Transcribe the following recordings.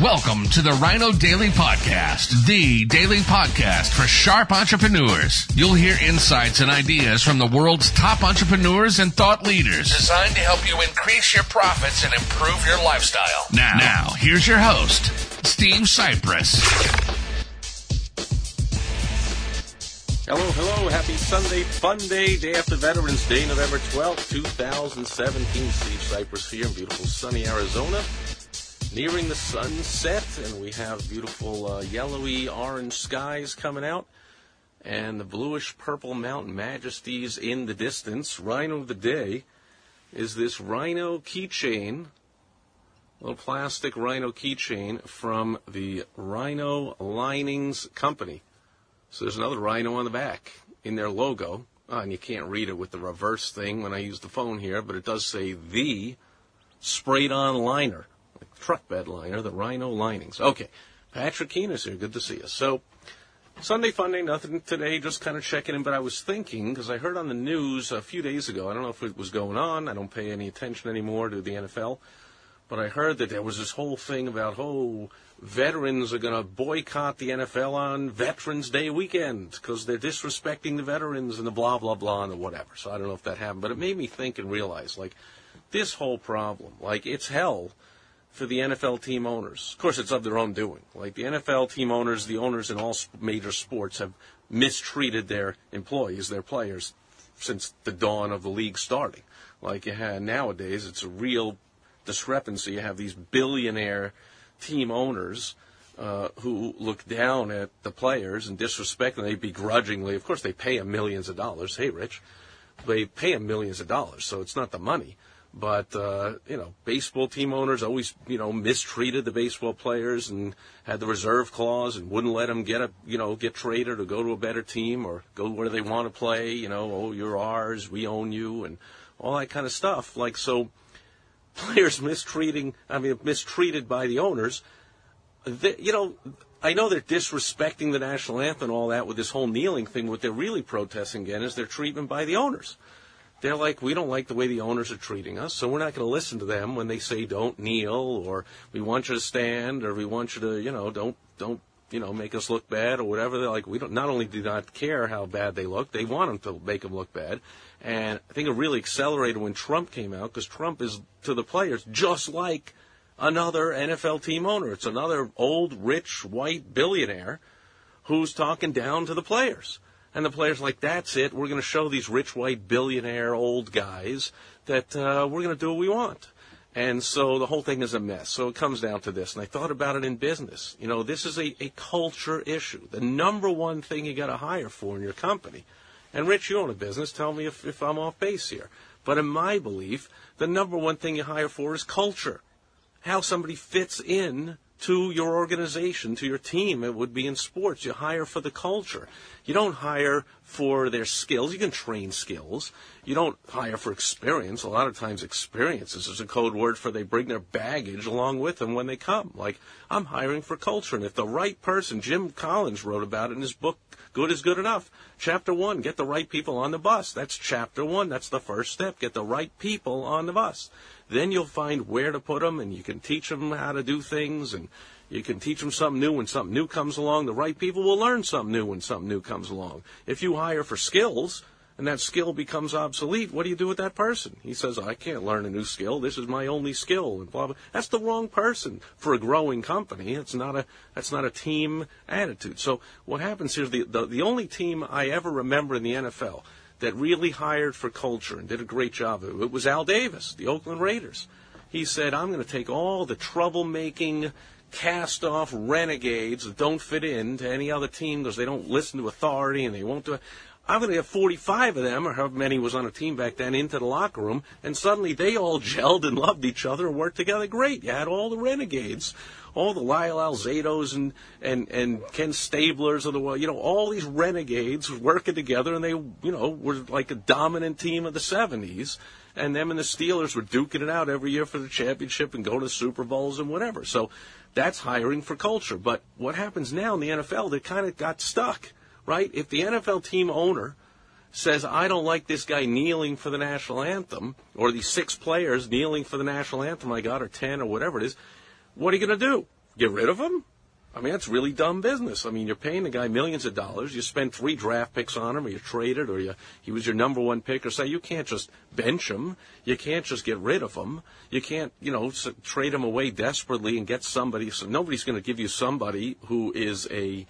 Welcome to the Rhino Daily Podcast, the daily podcast for sharp entrepreneurs. You'll hear insights and ideas from the world's top entrepreneurs and thought leaders, designed to help you increase your profits and improve your lifestyle. Now here's your host, Steve Cypress. Hello. Happy Sunday, fun day after Veterans Day, November 12th, 2017. Steve Cypress here in beautiful sunny Arizona. Nearing the sunset, and we have beautiful yellowy orange skies coming out, and the bluish purple mountain majesties in the distance. Rhino of the day is this Rhino keychain, little plastic Rhino keychain from the Rhino Linings Company. So there's another Rhino on the back in their logo, and you can't read it with the reverse thing when I use the phone here, but it does say the sprayed-on liner. Truck bed liner, the Rhino Linings. Okay, Patrick Keenis here. Good to see you. So, Sunday fun day, nothing today, just kind of checking in. But I was thinking, because I heard on the news a few days ago, I don't know if it was going on, I don't pay any attention anymore to the NFL, but I heard that there was this whole thing about, veterans are going to boycott the NFL on Veterans Day weekend because they're disrespecting the veterans and the blah, blah, blah, and the whatever. So I don't know if that happened, but it made me think and realize, this whole problem, it's hell for the NFL team owners. Of course, it's of their own doing. The NFL team owners, the owners in all major sports have mistreated their employees, their players, since the dawn of the league starting. You have nowadays, it's a real discrepancy. You have these billionaire team owners who look down at the players and disrespect them. They begrudgingly, of course, they pay them millions of dollars. Hey, Rich, they pay them millions of dollars, so it's not the money. But, baseball team owners always, mistreated the baseball players and had the reserve clause and wouldn't let them get traded or go to a better team or go where they want to play, you're ours, we own you, and all that kind of stuff. So players mistreated by the owners, I know they're disrespecting the national anthem and all that with this whole kneeling thing. What they're really protesting again is their treatment by the owners. They're we don't like the way the owners are treating us, so we're not going to listen to them when they say don't kneel, or we want you to stand, or we want you to, don't make us look bad, or whatever. They're we don't, not only do not care how bad they look, they want them to make them look bad. And I think it really accelerated when Trump came out, because Trump is, to the players, just like another NFL team owner. It's another old, rich, white billionaire who's talking down to the players. And the players that's it. We're going to show these rich, white, billionaire old guys that we're going to do what we want. And so the whole thing is a mess. So it comes down to this. And I thought about it in business. This is a culture issue. The number one thing you got to hire for in your company. And, Rich, you own a business. Tell me if I'm off base here. But in my belief, the number one thing you hire for is culture. How somebody fits in to your organization, to your team. It would be in sports. You hire for the culture. You don't hire for their skills. You can train skills. You don't hire for experience. A lot of times experience is a code word for they bring their baggage along with them when they come. I'm hiring for culture. And if the right person, Jim Collins wrote about it in his book, Good is Good Enough. Chapter 1, get the right people on the bus. That's chapter 1. That's the first step. Get the right people on the bus. Then you'll find where to put them, and you can teach them how to do things, and you can teach them something new when something new comes along. The right people will learn something new when something new comes along. If you hire for skills, and that skill becomes obsolete, what do you do with that person? He says, I can't learn a new skill. This is my only skill, and blah, blah. That's the wrong person for a growing company. That's not a team attitude. So what happens here is the only team I ever remember in the NFL that really hired for culture and did a great job of it, it was Al Davis, the Oakland Raiders. He said, I'm going to take all the troublemaking, cast-off renegades that don't fit in to any other team because they don't listen to authority and they won't do it. I'm going to get 45 of them, or however many was on a team back then, into the locker room, and suddenly they all gelled and loved each other and worked together great. You had all the renegades, all the Lyle Alzados and Ken Stablers of the world, all these renegades working together, and they, were like a dominant team of the 70s, and them and the Steelers were duking it out every year for the championship and going to Super Bowls and whatever. So that's hiring for culture. But what happens now in the NFL, they kind of got stuck. Right? If the NFL team owner says, I don't like this guy kneeling for the national anthem, or these 6 players kneeling for the national anthem I got, or 10, or whatever it is, what are you going to do? Get rid of him? I mean, that's really dumb business. I mean, you're paying the guy millions of dollars. You spent 3 draft picks on him, or you traded, or he was your number 1 pick, or say you can't just bench him. You can't just get rid of him. You can't, trade him away desperately and get somebody. So nobody's going to give you somebody who is a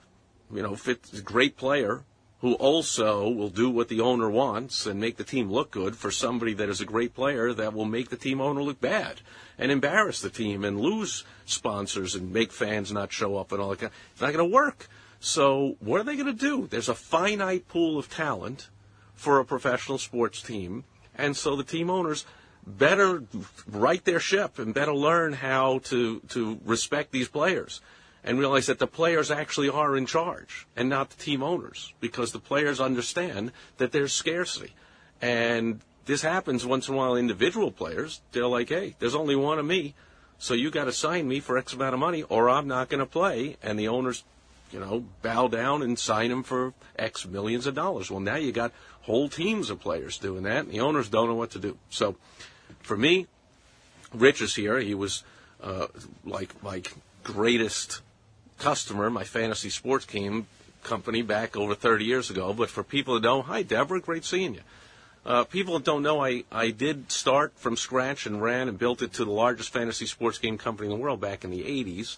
great player who also will do what the owner wants and make the team look good for somebody that is a great player that will make the team owner look bad and embarrass the team and lose sponsors and make fans not show up and all that. It's not going to work. So what are they going to do? There's a finite pool of talent for a professional sports team, and so the team owners better right their ship and better learn how to respect these players and realize that the players actually are in charge and not the team owners, because the players understand that there's scarcity. And this happens once in a while. Individual players, they're like, hey, there's only one of me, so you got to sign me for X amount of money or I'm not going to play. And the owners, bow down and sign him for X millions of dollars. Well, now you got whole teams of players doing that, and the owners don't know what to do. So for me, Rich is here. He was like my greatest customer, my fantasy sports game company back over 30 years ago. But for people that don't, hi, Deborah, great seeing you. People that don't know, I did start from scratch and ran and built it to the largest fantasy sports game company in the world back in the 80s.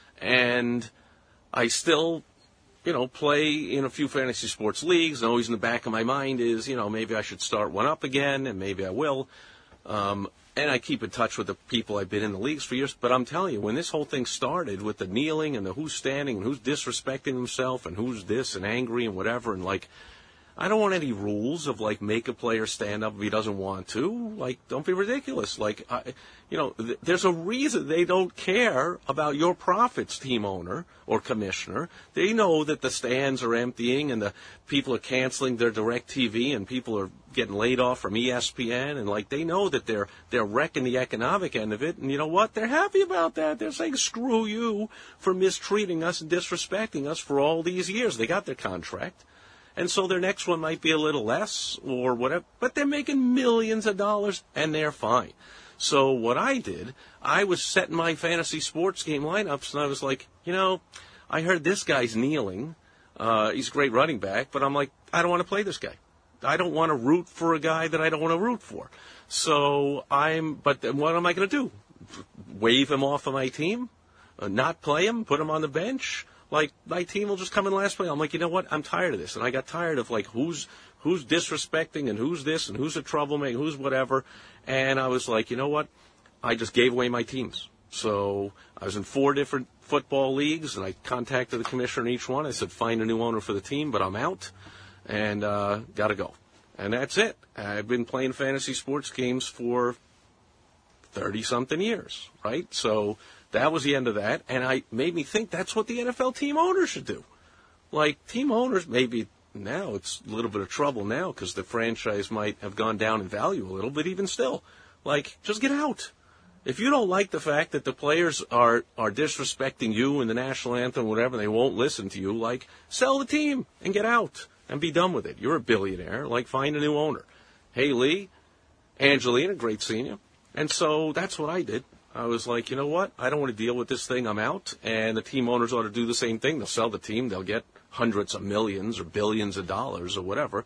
And I still, play in a few fantasy sports leagues. And always in the back of my mind is, maybe I should start one up again, and maybe I will. And I keep in touch with the people I've been in the leagues for years. But I'm telling you, when this whole thing started with the kneeling and the who's standing and who's disrespecting himself and who's this and angry and whatever, and I don't want any rules of make a player stand up if he doesn't want to. Don't be ridiculous. There's a reason they don't care about your profits, team owner or commissioner. They know that the stands are emptying and the people are canceling their direct TV and people are getting laid off from ESPN, and they know that they're wrecking the economic end of it. And you know what? They're happy about that. They're saying, screw you for mistreating us and disrespecting us for all these years. They got their contract. And so their next one might be a little less or whatever, but they're making millions of dollars and they're fine. So what I did, I was setting my fantasy sports game lineups, and I was like, I heard this guy's kneeling. He's a great running back, but I'm like, I don't want to play this guy. I don't want to root for a guy that I don't want to root for. So but then what am I going to do? Wave him off of my team? Not play him? Put him on the bench? My team will just come in last play. I'm like, you know what? I'm tired of this. And I got tired of, who's disrespecting and who's this and who's a troublemaker, who's whatever. And I was like, you know what? I just gave away my teams. So I was in 4 different football leagues, and I contacted the commissioner in each one. I said, find a new owner for the team, but I'm out and got to go. And that's it. I've been playing fantasy sports games for 30-something years, right? So that was the end of that, and I made me think that's what the NFL team owners should do. Team owners, maybe now it's a little bit of trouble now because the franchise might have gone down in value a little, but even still, just get out. If you don't like the fact that the players are disrespecting you and the national anthem, whatever, they won't listen to you, sell the team and get out and be done with it. You're a billionaire. Find a new owner. Hey, Lee, Angelina, great seeing you. And so that's what I did. I was like, you know what? I don't want to deal with this thing. I'm out. And the team owners ought to do the same thing. They'll sell the team. They'll get hundreds of millions or billions of dollars or whatever.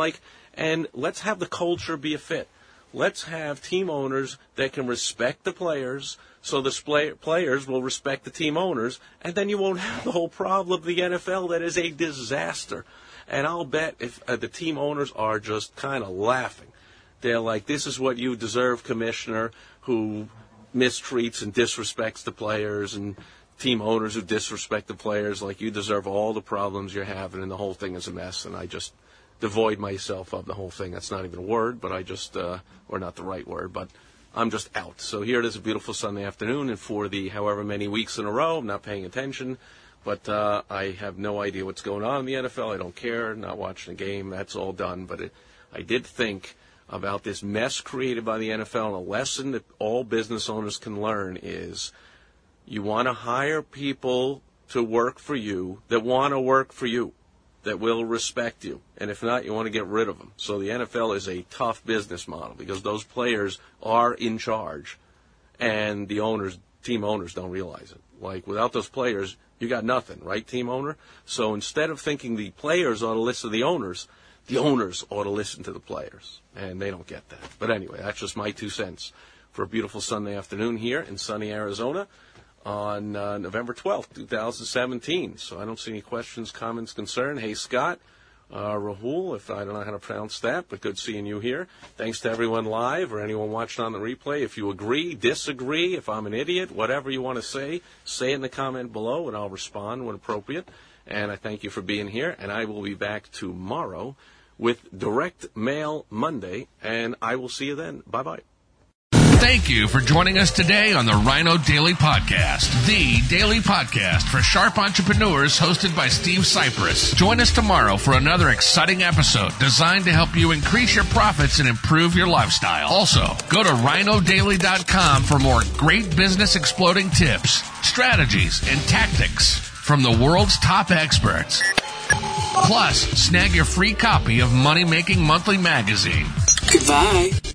And let's have the culture be a fit. Let's have team owners that can respect the players so the players will respect the team owners. And then you won't have the whole problem of the NFL that is a disaster. And I'll bet if the team owners are just kind of laughing. They're like, this is what you deserve, commissioner, who mistreats and disrespects the players, and team owners who disrespect the players. You deserve all the problems you're having, and the whole thing is a mess. And I just devoid myself of the whole thing. That's not even a word, but I just, or not the right word, but I'm just out. So here it is, a beautiful Sunday afternoon, and for the however many weeks in a row, I'm not paying attention, but I have no idea what's going on in the NFL. I don't care, not watching a game. That's all done. But I did think about this mess created by the NFL, and a lesson that all business owners can learn is you want to hire people to work for you that want to work for you, that will respect you. And if not, you want to get rid of them. So the NFL is a tough business model because those players are in charge, and the owners team owners don't realize it. Like, without those players, you got nothing, right, team owner? So instead of thinking the players ought to listen to the owners ought to listen to the players. And they don't get that. But anyway, that's just my 2 cents for a beautiful Sunday afternoon here in sunny Arizona on November 12th, 2017. So I don't see any questions, comments, concern. Hey, Scott, Rahul, if I don't know how to pronounce that, but good seeing you here. Thanks to everyone live or anyone watching on the replay. If you agree, disagree, if I'm an idiot, whatever you want to say it in the comment below, and I'll respond when appropriate. And I thank you for being here, and I will be back tomorrow with Direct Mail Monday, and I will see you then. Bye-bye. Thank you for joining us today on the Rhino Daily Podcast, the daily podcast for sharp entrepreneurs hosted by Steve Cypress. Join us tomorrow for another exciting episode designed to help you increase your profits and improve your lifestyle. Also, go to rhinodaily.com for more great business exploding tips, strategies, and tactics from the world's top experts. Plus, snag your free copy of Money Making Monthly magazine. Goodbye.